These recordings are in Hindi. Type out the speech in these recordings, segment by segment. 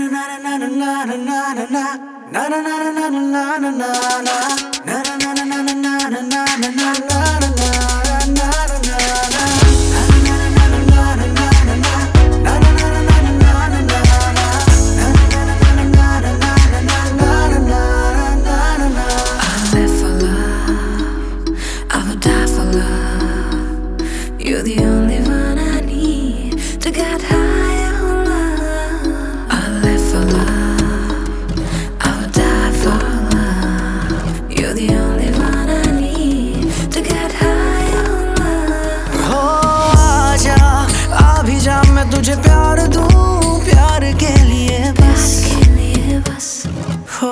You're the only one I need to get high on love. I'll live for love, I'll die for love. You're the only one I need to get high on love. हो आजा, आ भी जा, मैं तुझे प्यार दूं, प्यार के लिए बस हो।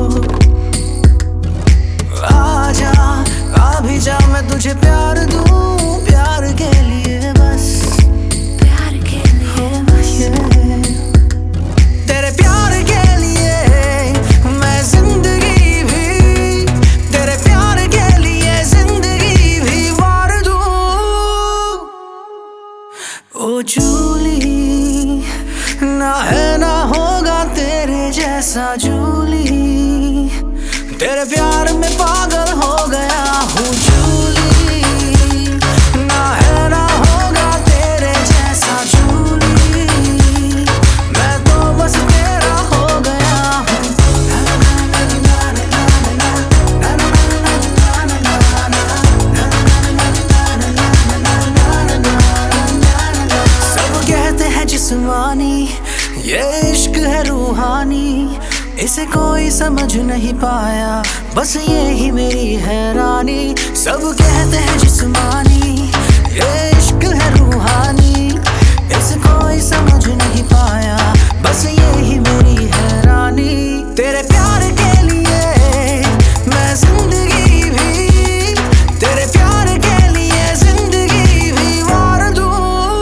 आजा, आ भी जा, मैं तुझे प्यार दूं, प्यार के लिए बस तेरे प्यार के लिए मैं जिंदगी भी, तेरे प्यार के लिए जिंदगी भी वार दूं। ओ जूली, ना है ना होगा तेरे जैसा जूली, तेरे प्यार में पागल हो गया हूँ जूली। ना है ना होगा तेरे जैसा जूली, मैं तो बस तेरा हो गया हूँ। सब कहते हैं जिस्मानी, ये इश्क है रूहानी, इसे कोई समझ नहीं पाया, बस ये ही मेरी हैरानी। सब कहते हैं जिस्मानी, ये इश्क है रूहानी, इसे कोई समझ नहीं पाया, बस ये ही मेरी हैरानी। तेरे प्यार के लिए मैं जिंदगी भी, तेरे प्यार के लिए जिंदगी भी वार दूं।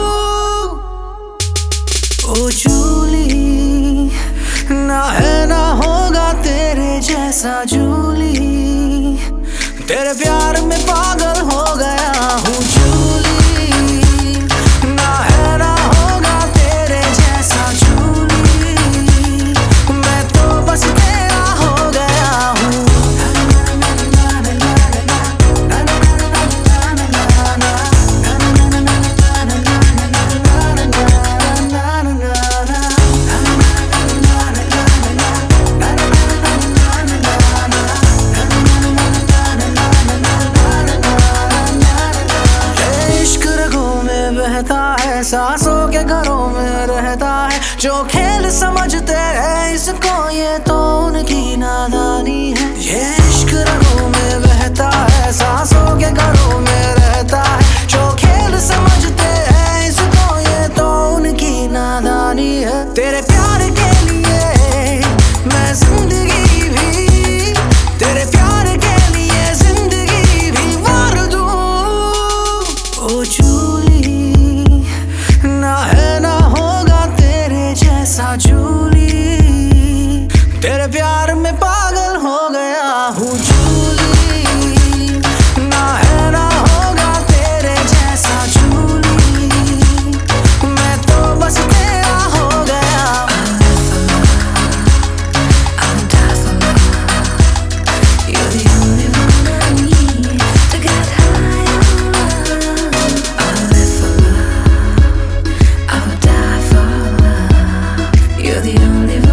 ओ जूली, ना है ना होगा तेरे जैसा जूली, तेरे प्यार में पागल हो गया हूँ जूली। ना है ना होगा तेरे जैसा जूली, मैं तो बस तेरा हो गया हूँ। है सांसों के घरों में रहता है, जो खेल समझते हैं इसको ये तो उनकी नादानी है। ये इश्क रगों में बहता है, सांसों के घरों में रहता है, जो खेल समझते हैं इसको ये तो उनकी नादानी है। तेरे प्यार के लिए मैं जिंदगी भी, तेरे प्यार के लिए जिंदगी भी वार दूं। ओ जूली, ना है ना होगा तेरे जैसा जूली, तेरे प्यार में पागल हो गया हूँ जूली। ना है ना होगा तेरे जैसा जूली, मैं तो बस तेरा हो गया। I'll die for love. You're the only one I need to get high on love. I'll live for love, I'll die for love. You're the only one